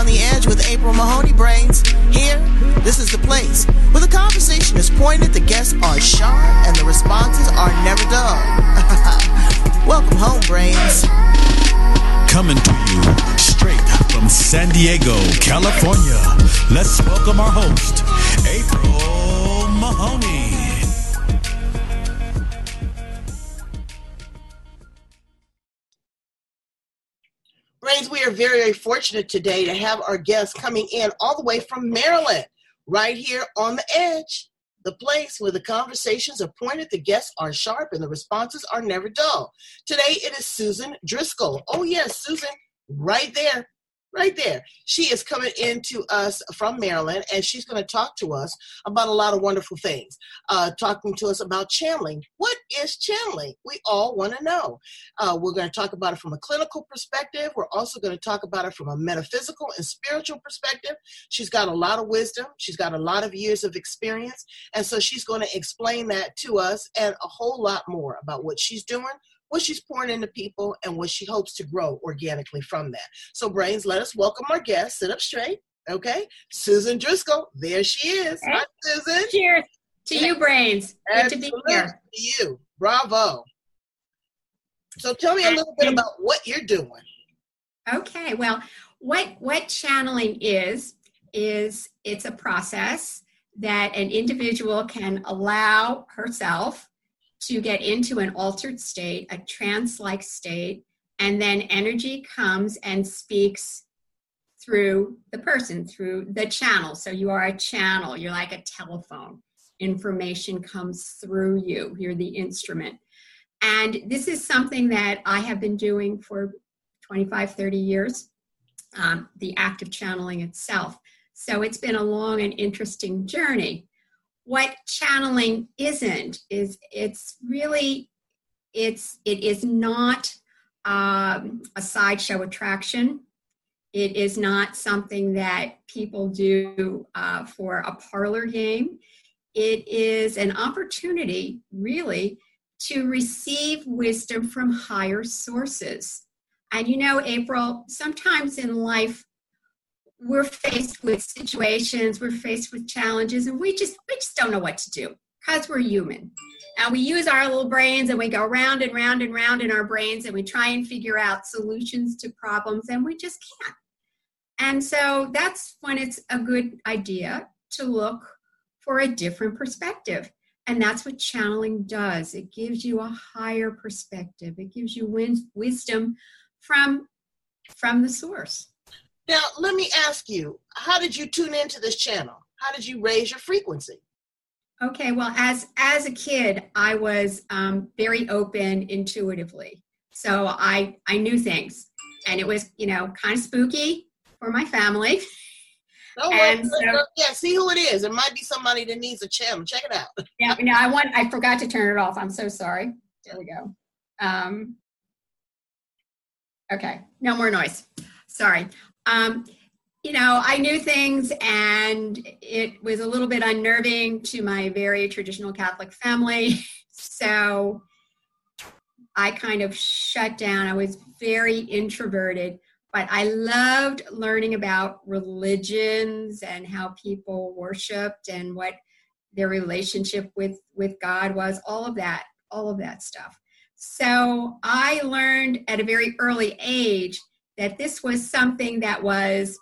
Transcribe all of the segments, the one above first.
on the Edge with April Mahoney Brains. Here, this is the place where the conversation is pointed, the guests are sharp, and the responses are never dull. Welcome home, Brains. Coming to you straight from San Diego, California. Let's welcome our host, April Mahoney. Brains, we are very, very fortunate today to have our guests coming in all the way from Maryland, right here on the Edge, the place where the conversations are pointed, the guests are sharp, and the responses are never dull. Today, it is Susan Driscoll. Oh, yes, Susan, right there. Right there. She is coming into us from Maryland, and she's going to talk to us about a lot of wonderful things. Talking to us about channeling. What is channeling? We all want to know. We're going to talk about it from a clinical perspective. We're also going to talk about it from a metaphysical and spiritual perspective. She's got a lot of wisdom. She's got a lot of years of experience, and so she's going to explain that to us and a whole lot more about what she's doing, what she's pouring into people, and what she hopes to grow organically from that. So, Brains, let us welcome our guest. Sit up straight, okay? Susan Driscoll, there she is. Hey. Hi, Susan. Cheers to you, Brains. Good to be here. To you. Bravo. So tell me a little bit about what you're doing. Okay, well, what channeling is it's a process that an individual can allow herself to get into an altered state, a trance-like state, and then energy comes and speaks through the person, through the channel. So you are a channel. You're like a telephone. Information comes through you. You're the instrument. And this is something that I have been doing for 25, 30 years, the act of channeling itself. So it's been a long and interesting journey. What channeling isn't is it is not a sideshow attraction. It is not something that people do for a parlor game. It is an opportunity, really, to receive wisdom from higher sources. And you know, April, sometimes in life, we're faced with situations, we're faced with challenges, and we just don't know what to do because we're human. And we use our little brains and we go round and round and round in our brains and we try and figure out solutions to problems and we just can't. And so that's when it's a good idea to look for a different perspective. And that's what channeling does. It gives you a higher perspective. It gives you wisdom from the source. Now, let me ask you, how did you tune into this channel? How did you raise your frequency? Okay, well, as a kid, I was very open intuitively. So I knew things. And it was, kind of spooky for my family. Oh, yeah, see who it is. It might be somebody that needs a channel. Check it out. Yeah, I forgot to turn it off. I'm so sorry. There we go. Okay, no more noise. Sorry. I knew things and it was a little bit unnerving to my very traditional Catholic family. So I kind of shut down. I was very introverted, but I loved learning about religions and how people worshiped and what their relationship with God was, all of that stuff. So I learned at a very early age that this was something that was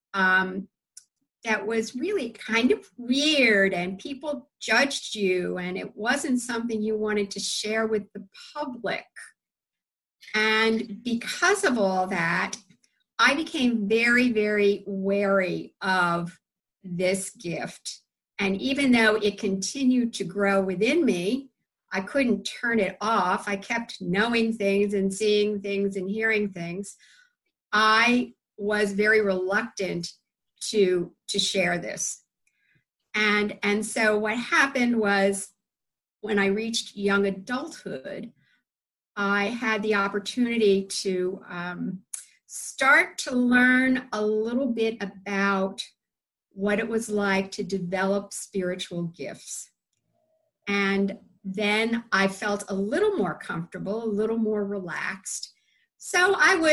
really kind of weird and people judged you and it wasn't something you wanted to share with the public. And because of all that, I became very, very wary of this gift. And even though it continued to grow within me, I couldn't turn it off. I kept knowing things and seeing things and hearing things. I was very reluctant to share this. And so what happened was when I reached young adulthood, I had the opportunity to start to learn a little bit about what it was like to develop spiritual gifts. And then I felt a little more comfortable, a little more relaxed. So I would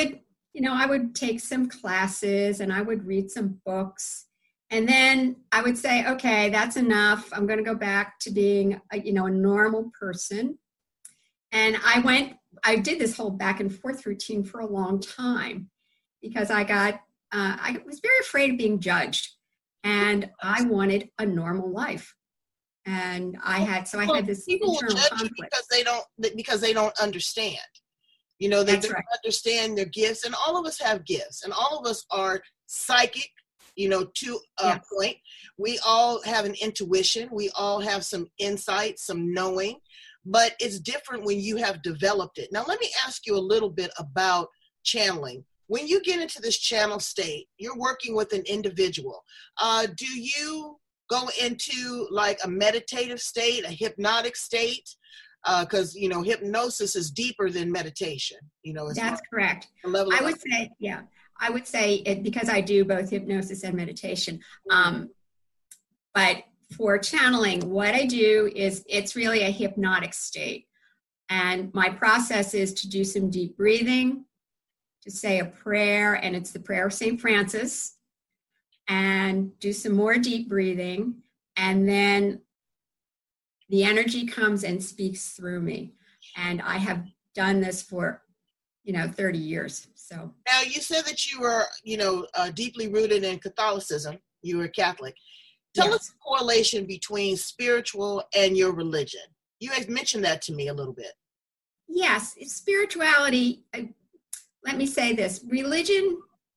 I would take some classes and I would read some books. And then I would say, okay, that's enough. I'm going to go back to being a normal person. And I did this whole back and forth routine for a long time because I was very afraid of being judged, and I wanted a normal life. And I had this people internal judge conflict because they don't understand. They don't understand their gifts, and all of us have gifts, and all of us are psychic, to a point. We all have an intuition. We all have some insight, some knowing, but it's different when you have developed it. Now, let me ask you a little bit about channeling. When you get into this channel state, you're working with an individual. Do you go into like a meditative state, a hypnotic state? Because hypnosis is deeper than meditation. That's correct. I would say it, because I do both hypnosis and meditation. But for channeling, what I do is it's really a hypnotic state, and my process is to do some deep breathing, to say a prayer, and it's the prayer of St. Francis, and do some more deep breathing, and then the energy comes and speaks through me. And I have done this for, 30 years. So now you said that you were, deeply rooted in Catholicism. You were Catholic. Tell us the correlation between spiritual and your religion. You had mentioned that to me a little bit. Yes, spirituality. Let me say this: religion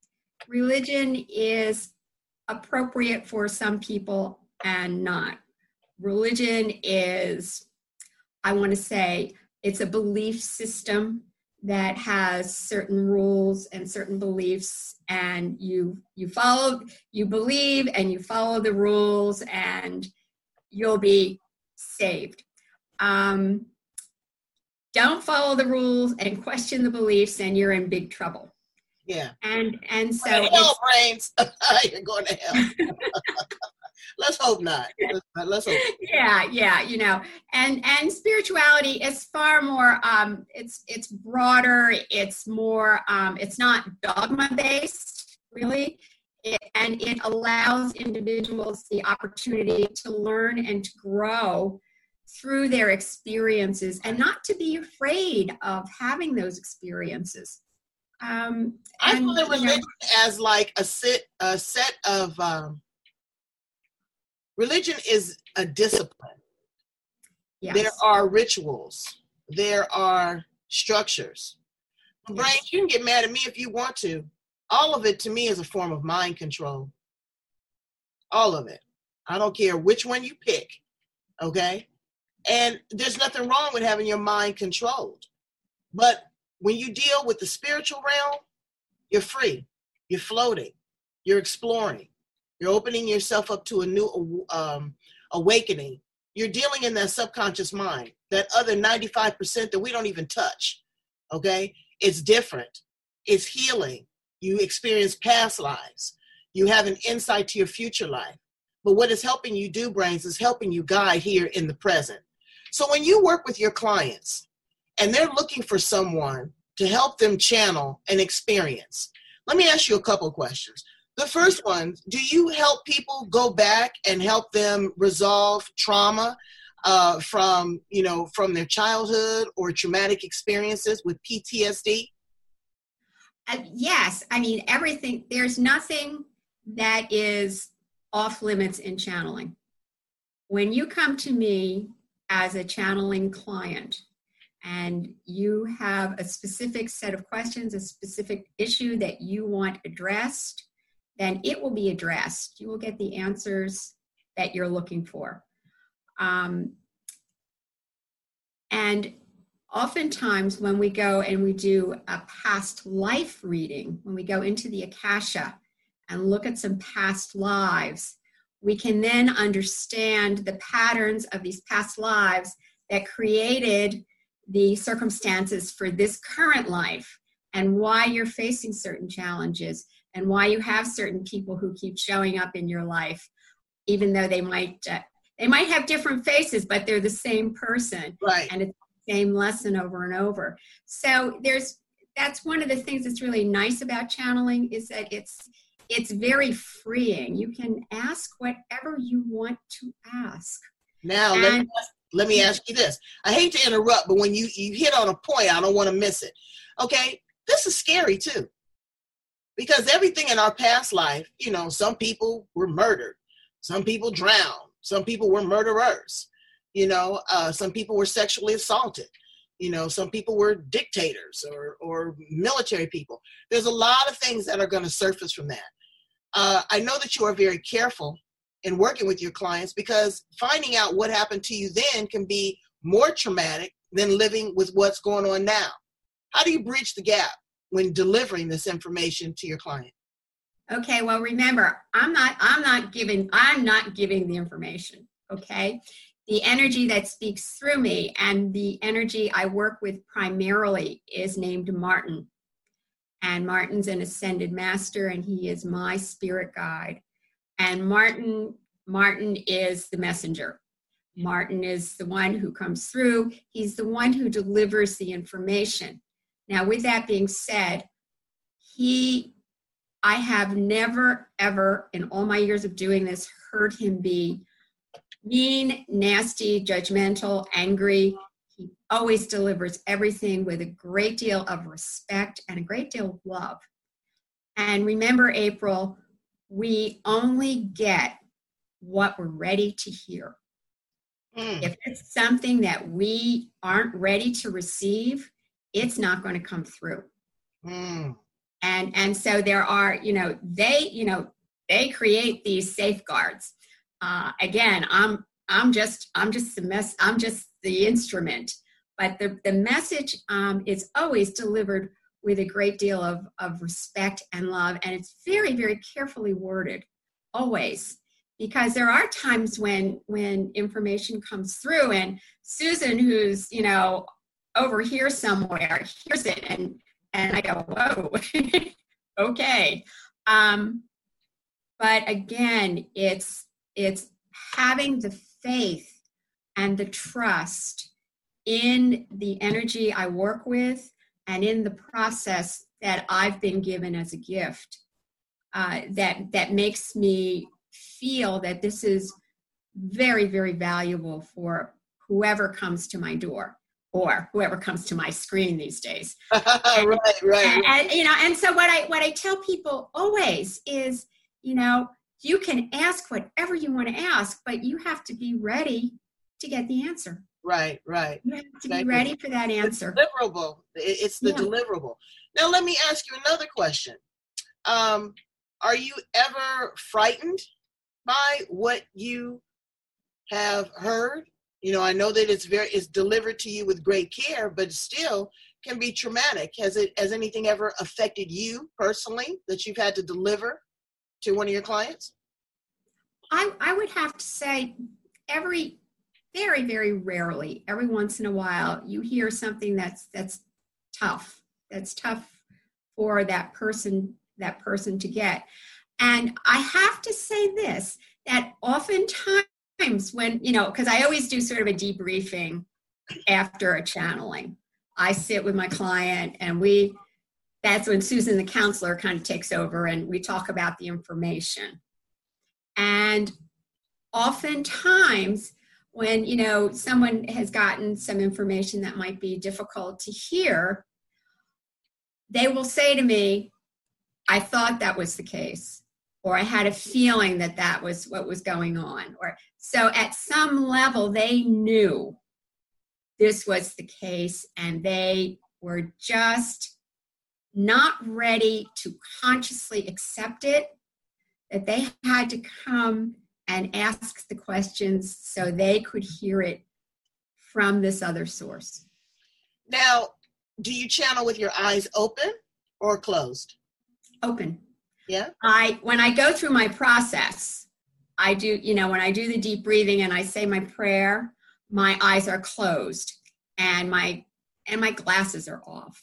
is appropriate for some people and not. Religion is, I want to say, it's a belief system that has certain rules and certain beliefs, and you believe and you follow the rules, and you'll be saved. Don't follow the rules and question the beliefs, and you're in big trouble. Yeah. And so hell, brains. You're going to hell. Let's hope not. Let's hope. Yeah. And spirituality is far more. It's broader. It's more. It's not dogma based, really, and it allows individuals the opportunity to learn and to grow through their experiences, and not to be afraid of having those experiences. I feel that religion as like a set of. Religion is a discipline. Yes. There are rituals. There are structures. Yes. Brian, you can get mad at me if you want to. All of it to me is a form of mind control. All of it. I don't care which one you pick. Okay? And there's nothing wrong with having your mind controlled. But when you deal with the spiritual realm, you're free. You're floating. You're exploring. You're opening yourself up to a new awakening. You're dealing in that subconscious mind, that other 95% that we don't even touch, okay? It's different. It's healing. You experience past lives. You have an insight to your future life. But what is helping you do, Brains, is helping you guide here in the present. So when you work with your clients and they're looking for someone to help them channel an experience, let me ask you a couple of questions. The first one, do you help people go back and help them resolve trauma from their childhood or traumatic experiences with PTSD? Yes. I mean, everything. There's nothing that is off limits in channeling. When you come to me as a channeling client and you have a specific set of questions, a specific issue that you want addressed, then it will be addressed. You will get the answers that you're looking for. And oftentimes when we go and we do a past life reading, when we go into the Akasha and look at some past lives, we can then understand the patterns of these past lives that created the circumstances for this current life, and why you're facing certain challenges, and why you have certain people who keep showing up in your life, even though they might have different faces, but they're the same person. Right. And it's the same lesson over and over. So there's that's one of the things that's really nice about channeling, is that it's very freeing. You can ask whatever you want to ask. Now, let me ask you this. I hate to interrupt, but when you hit on a point, I don't want to miss it. Okay, this is scary too. Because everything in our past life, some people were murdered. Some people drowned. Some people were murderers. Some people were sexually assaulted. Some people were dictators or military people. There's a lot of things that are going to surface from that. I know that you are very careful in working with your clients, because finding out what happened to you then can be more traumatic than living with what's going on now. How do you bridge the gap when delivering this information to your client? Okay, well, remember, I'm not giving the information, okay? The energy that speaks through me and the energy I work with primarily is named Martin. And Martin's an ascended master, and he is my spirit guide. And Martin is the messenger. Martin is the one who comes through. He's the one who delivers the information. Now, with that being said, I have never, ever, in all my years of doing this, heard him be mean, nasty, judgmental, angry. He always delivers everything with a great deal of respect and a great deal of love. And remember, April, we only get what we're ready to hear. If it's something that we aren't ready to receive, it's not going to come through. And so there are, they create these safeguards. Again, I'm just the instrument, but the message is always delivered with a great deal of respect and love, and it's very, very carefully worded, always, because there are times when information comes through, and Susan, who's over here somewhere, hears it, and I go, whoa, okay. But again, it's having the faith and the trust in the energy I work with and in the process that I've been given as a gift, that makes me feel that this is very, very valuable for whoever comes to my door or whoever comes to my screen these days. Right. And so what I tell people always is, you can ask whatever you want to ask, but you have to be ready to get the answer. Right. You have to be ready for that answer. Deliverable. It's the deliverable. Now, let me ask you another question. Are you ever frightened by what you have heard? I know that it's delivered to you with great care, but still can be traumatic. Has anything ever affected you personally that you've had to deliver to one of your clients? I would have to say very, very rarely, every once in a while, you hear something that's tough. That's tough for that person to get. And I have to say this, that oftentimes when, because I always do sort of a debriefing after a channeling. I sit with my client and that's when Susan, the counselor, kind of takes over and we talk about the information. And oftentimes when, someone has gotten some information that might be difficult to hear, they will say to me, I thought that was the case, or I had a feeling that was what was going on. Or so at some level, they knew this was the case and they were just not ready to consciously accept it, that they had to come and ask the questions so they could hear it from this other source. Now, do you channel with your eyes open or closed? Open. Yeah. When I go through my process, I do, when I do the deep breathing and I say my prayer, my eyes are closed and my glasses are off.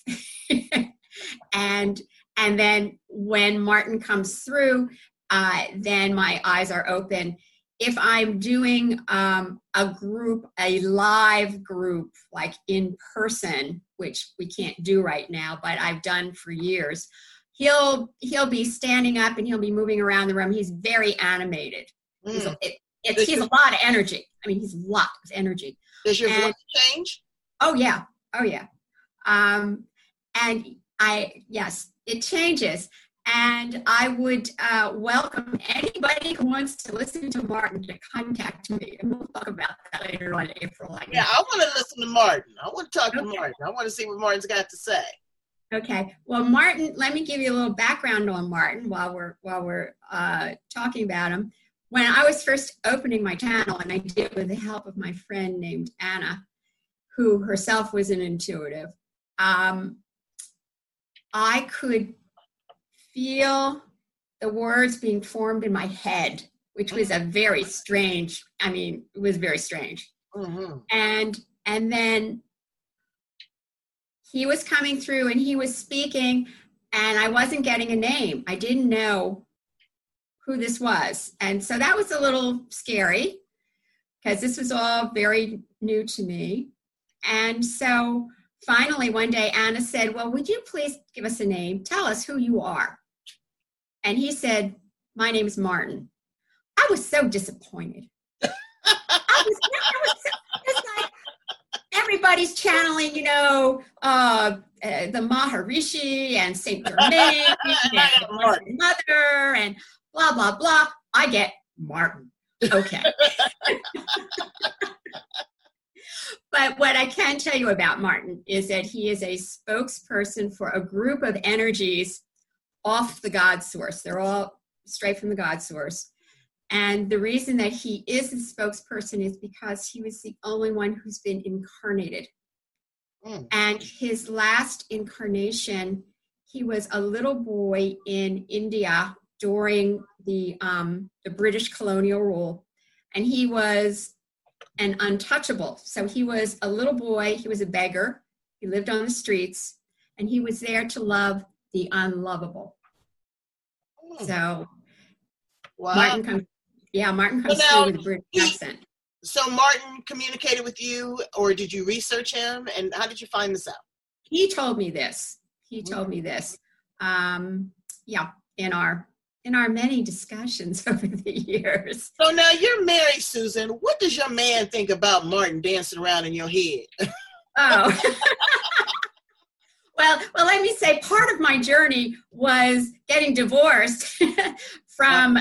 And then when Martin comes through, then my eyes are open. if I'm doing a live group, like in person, which we can't do right now, but I've done for years, he'll be standing up and he'll be moving around the room. He's very animated. He's a lot of energy. I mean, he's a lot of energy. Does your voice change? Oh yeah. Yes, it changes. And I would welcome anybody who wants to listen to Martin to contact me. And we'll talk about that later on in April. Yeah, I want to listen to Martin. I want to talk to Martin. I want to see what Martin's got to say. Okay. Well, Martin, let me give you a little background on Martin while we're talking about him. When I was first opening my channel, and I did it with the help of my friend named Anna, who herself was an intuitive, I could feel the words being formed in my head, which was it was very strange. Mm-hmm. And then he was coming through and he was speaking, and I wasn't getting a name. I didn't know who this was. And so that was a little scary because this was all very new to me. And so finally one day Anna said, well, would you please give us a name? Tell us who you are. And he said, my name is Martin. I was so disappointed. It's like everybody's channeling, the Maharishi and Saint Germain and Mother and blah, blah, blah. I get Martin. Okay. But what I can tell you about Martin is that he is a spokesperson for a group of energies off the God source. They're all straight from the God source. And the reason that he is a spokesperson is because he was the only one who's been incarnated. And his last incarnation, he was a little boy in India during the British colonial rule. And he was an untouchable. So he was a little boy. He was a beggar. He lived on the streets. And he was there to love the unlovable. So wow. Martin comes through with a British accent. So Martin communicated with you, or did you research him? And how did you find this out? He told me this. In our many discussions over the years. So now you're married, Susan. What does your man think about Martin dancing around in your head? Oh. Well, let me say, part of my journey was getting divorced from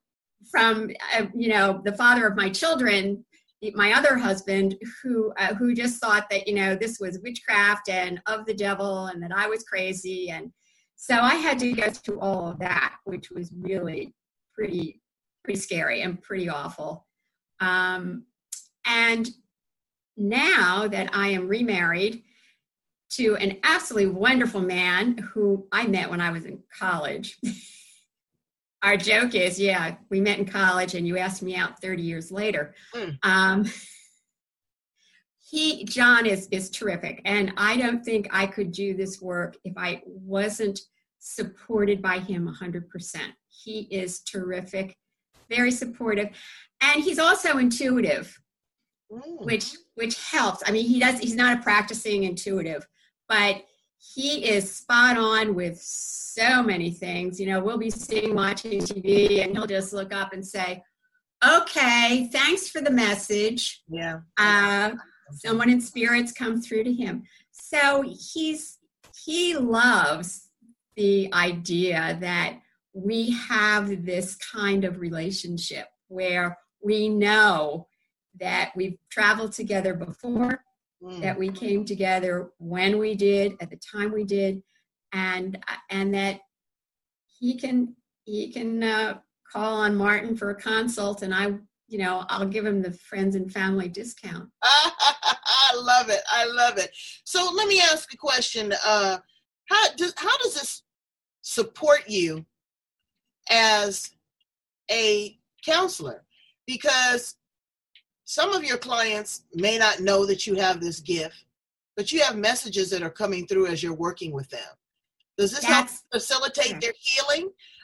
the father of my children, my other husband, who just thought that this was witchcraft and of the devil, and that I was crazy, and so I had to go through all of that, which was really pretty scary and pretty awful. And now that I am remarried to an absolutely wonderful man who I met when I was in college. Our joke is, we met in college and you asked me out 30 years later. John is terrific. And I don't think I could do this work if I wasn't supported by him 100%. He is terrific, very supportive. And he's also intuitive, which helps. I mean, he's not a practicing intuitive, but he is spot on with so many things. We'll be sitting watching TV and he'll just look up and say, okay, thanks for the message. Yeah. Someone in spirits come through to him. So he loves the idea that we have this kind of relationship where we know that we've traveled together before, that we came together when we did, at the time we did, and that he can call on Martin for a consult, and I'll give him the friends and family discount. I love it. So let me ask a question. How does this support you as a counselor? Because some of your clients may not know that you have this gift, but you have messages that are coming through as you're working with them. Does this help facilitate their healing?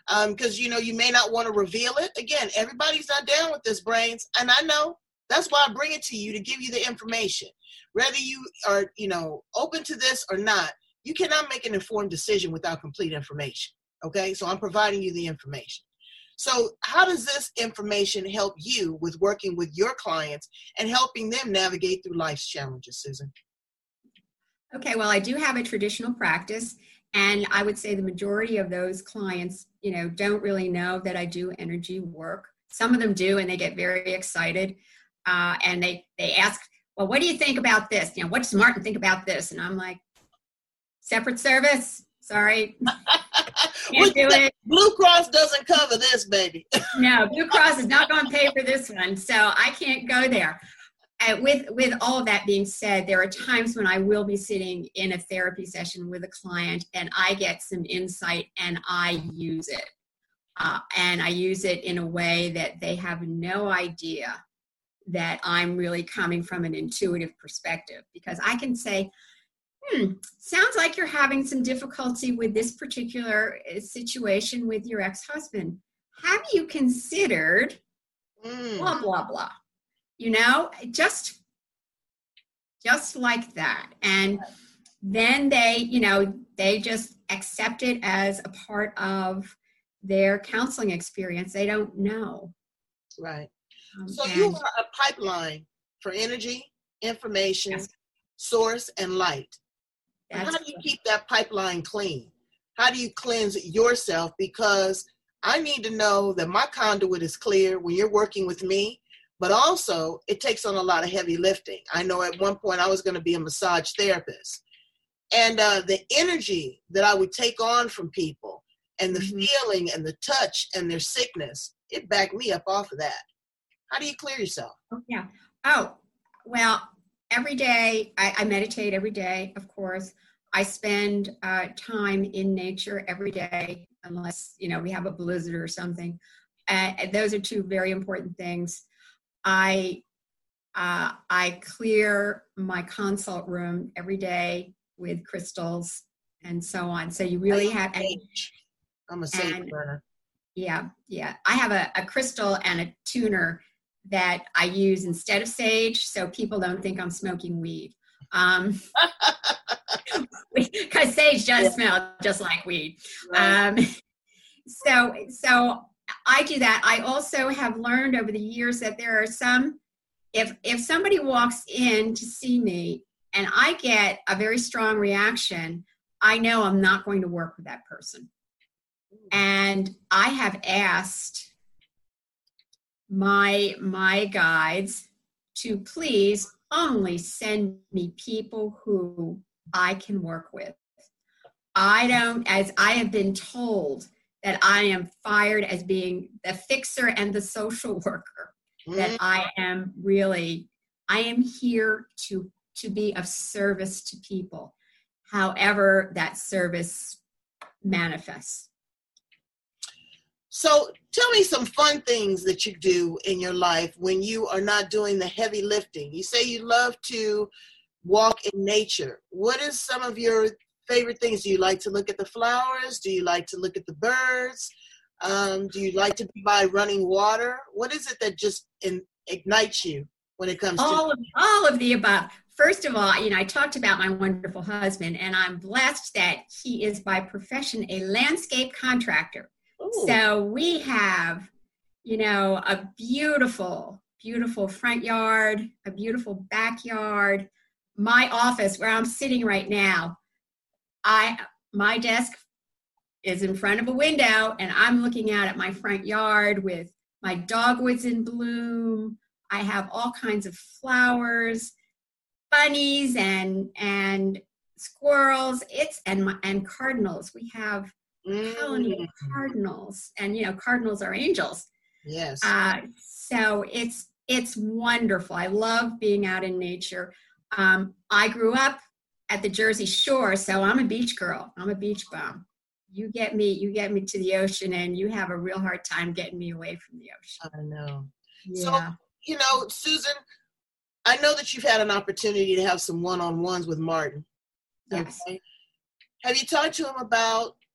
because, you may not want to reveal it. Again, everybody's not down with this, Brains, and I know. That's why I bring it to you, to give you the information. Whether you are, open to this or not, you cannot make an informed decision without complete information, okay? So I'm providing you the information. So how does this information help you with working with your clients and helping them navigate through life's challenges, Susan? Okay, well, I do have a traditional practice, and I would say the majority of those clients, don't really know that I do energy work. Some of them do, and they get very excited, and they ask, well, what do you think about this? What does Martin think about this? And I'm like, separate service? Sorry. Can't do it. Blue Cross doesn't cover this, baby. No, Blue Cross is not going to pay for this one, so I can't go there. With all of that being said, there are times when I will be sitting in a therapy session with a client and I get some insight and I use it. And I use it in a way that they have no idea that I'm really coming from an intuitive perspective, because I can say, sounds like you're having some difficulty with this particular situation with your ex-husband. Have you considered blah, blah, blah? Just like that. And then they just accept it as a part of their counseling experience. They don't know. Right. So you are a pipeline for energy, information, yes, source, and light. How do you keep that pipeline clean? How do you cleanse yourself? Because I need to know that my conduit is clear when you're working with me, but also it takes on a lot of heavy lifting. I know at one point I was going to be a massage therapist, and the energy that I would take on from people and the feeling and the touch and their sickness, it backed me up off of that. How do you clear yourself? Yeah. Oh, well, every day, I meditate every day, of course. I spend time in nature every day, unless, we have a blizzard or something. Those are two very important things. I clear my consult room every day with crystals and so on. So you really have... I'm a sage burner. Yeah. I have a crystal and a tuner that I use instead of sage, so people don't think I'm smoking weed. Because sage does smell just like weed. Right. So I do that. I also have learned over the years that there are some, if somebody walks in to see me and I get a very strong reaction, I know I'm not going to work with that person. And I have asked my guides to please only send me people who I can work with. As I have been told that I am fired as being the fixer and the social worker, that I am here to be of service to people, however that service manifests. So tell me some fun things that you do in your life when you are not doing the heavy lifting. You say you love to walk in nature. What is some of your favorite things? Do you like to look at the flowers? Do you like to look at the birds? Do you like to be by running water? What is it that just ignites you when it comes to all of the above? First of all, I talked about my wonderful husband, and I'm blessed that he is by profession a landscape contractor. Ooh. So we have, a beautiful, beautiful front yard, a beautiful backyard. My office where I'm sitting right now, my desk is in front of a window and I'm looking out at my front yard with my dogwoods in bloom. I have all kinds of flowers, bunnies and squirrels, and cardinals. We have colony of cardinals, and cardinals are angels. Yes. So it's wonderful. I love being out in nature. I grew up at the Jersey Shore, so I'm a beach girl. I'm a beach bum. You get me to the ocean, and you have a real hard time getting me away from the ocean. I know. Yeah. So, Susan, I know that you've had an opportunity to have some one-on-ones with Martin. Yes. Okay? Have you talked to him about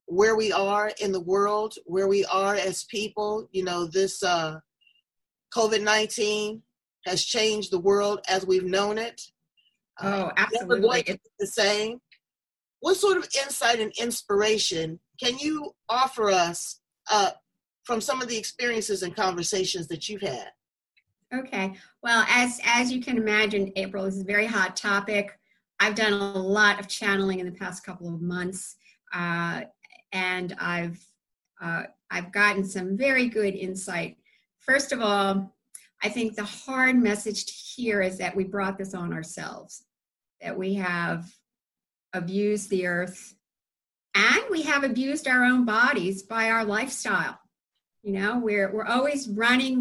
where we are in the world, where we are as people. This COVID-19 has changed the world as we've known it. Oh, absolutely. Never going to be the same. What sort of insight and inspiration can you offer us from some of the experiences and conversations that you've had? Okay. Well, as you can imagine, April, this is a very hot topic. I've done a lot of channeling in the past couple of months, and I've gotten some very good insight. First of all, I think the hard message to hear is that we brought this on ourselves, that we have abused the earth, and we have abused our own bodies by our lifestyle. We're always running,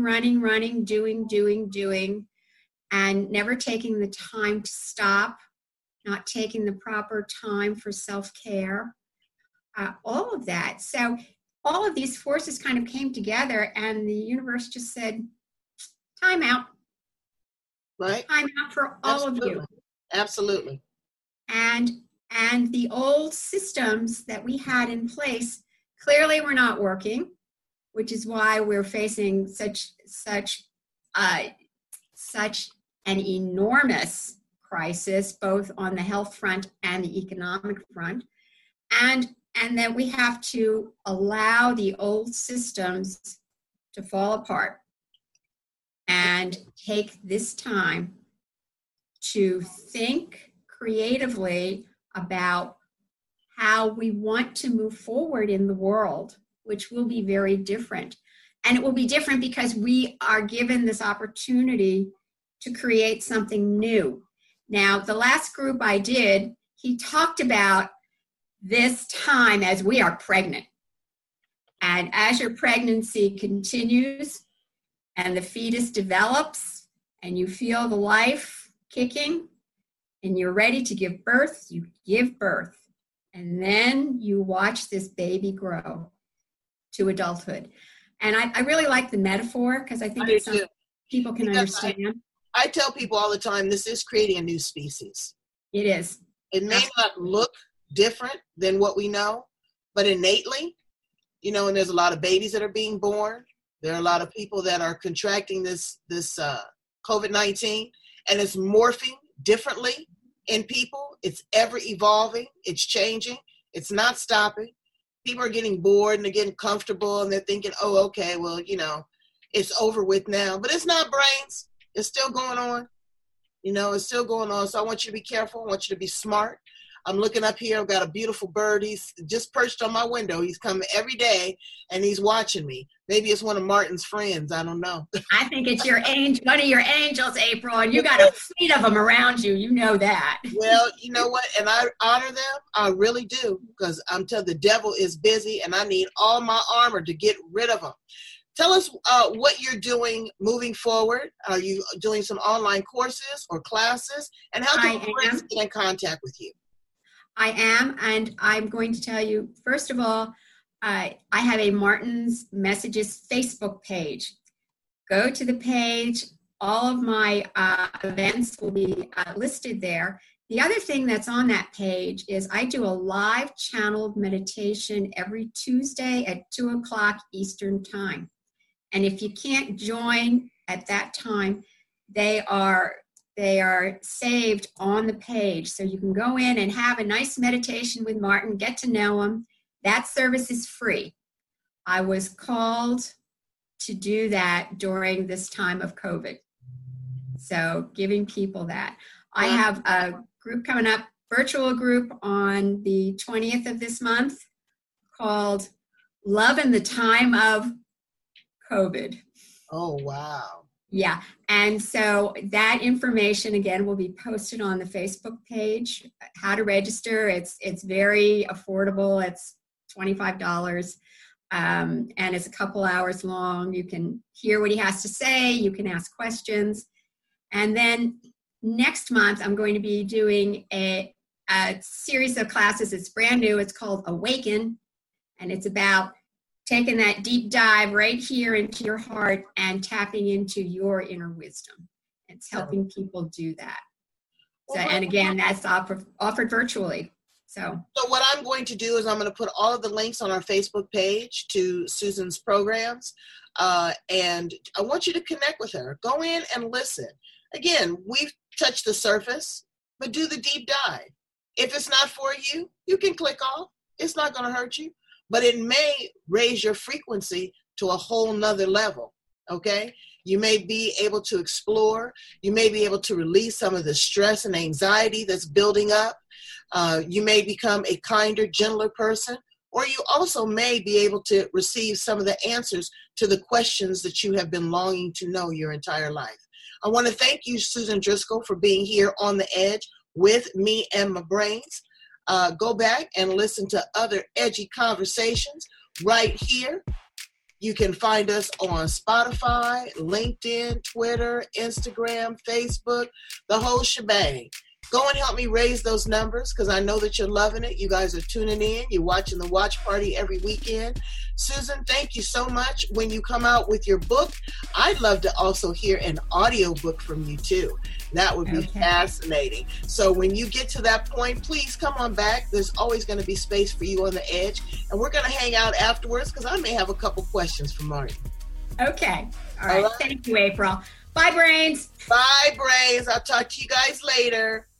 doing, and never taking the time to stop, not taking the proper time for self-care, all of that. So all of these forces kind of came together, and the universe just said, time out. Right. Time out for all of you. Absolutely. And the old systems that we had in place clearly were not working, which is why we're facing such an enormous crisis, both on the health front and the economic front, and that we have to allow the old systems to fall apart and take this time to think creatively about how we want to move forward in the world, which will be very different. And it will be different because we are given this opportunity to create something new. Now, the last group I did, he talked about this time as we are pregnant. And as your pregnancy continues and the fetus develops and you feel the life kicking and you're ready to give birth, you give birth. And then you watch this baby grow to adulthood. And I really like the metaphor because I think it's something people can understand. I tell people all the time, this is creating a new species. It is. It may not look different than what we know, but innately, and there's a lot of babies that are being born. There are a lot of people that are contracting this COVID-19, and it's morphing differently in people. It's ever evolving. It's changing. It's not stopping. People are getting bored and they're getting comfortable and they're thinking, oh, okay, well, it's over with now. But it's not, brains. It's still going on. It's still going on. So I want you to be careful. I want you to be smart. I'm looking up here. I've got a beautiful bird. He's just perched on my window. He's coming every day and he's watching me. Maybe it's one of Martin's friends. I don't know. I think it's one of your angels, April, and you got a fleet of them around you. You know that. Well, you know what? And I honor them. I really do, because I'm telling the devil is busy and I need all my armor to get rid of them. Tell us what you're doing moving forward. Are you doing some online courses or classes? And how do friends get in contact with you? I am, and I'm going to tell you, first of all, I have a Martin's Messages Facebook page. Go to the page. All of my events will be listed there. The other thing that's on that page is I do a live channeled meditation every Tuesday at 2:00 Eastern Time. And if you can't join at that time, they are saved on the page. So you can go in and have a nice meditation with Martin, get to know him. That service is free. I was called to do that during this time of COVID. So giving people that. I have a group coming up, virtual group on the 20th of this month called Love in the Time of COVID. Oh, wow. Yeah. And so that information, again, will be posted on the Facebook page. How to register. It's very affordable. It's $25. And it's a couple hours long. You can hear what he has to say. You can ask questions. And then next month, I'm going to be doing a series of classes. It's brand new. It's called Awaken. And it's about taking that deep dive right here into your heart and tapping into your inner wisdom. It's helping people do that. So, and again, that's offered virtually. So what I'm going to do is I'm going to put all of the links on our Facebook page to Susan's programs. And I want you to connect with her. Go in and listen. Again, we've touched the surface, but do the deep dive. If it's not for you, you can click off. It's not going to hurt you, but it may raise your frequency to a whole nother level. Okay? You may be able to explore. You may be able to release some of the stress and anxiety that's building up. You may become a kinder, gentler person, or you also may be able to receive some of the answers to the questions that you have been longing to know your entire life. I want to thank you, Susan Driscoll, for being here on the edge with me and my brains. Go back and listen to other edgy conversations right here. You can find us on Spotify, LinkedIn, Twitter, Instagram, Facebook, the whole shebang. Go and help me raise those numbers because I know that you're loving it. You guys are tuning in. You're watching the watch party every weekend. Susan, thank you so much. When you come out with your book, I'd love to also hear an audio book from you too. That would be fascinating. So when you get to that point, please come on back. There's always going to be space for you on the edge. And we're going to hang out afterwards because I may have a couple questions for Marty. Okay. All right. Thank you, April. Bye, Brains. Bye, Brains. I'll talk to you guys later.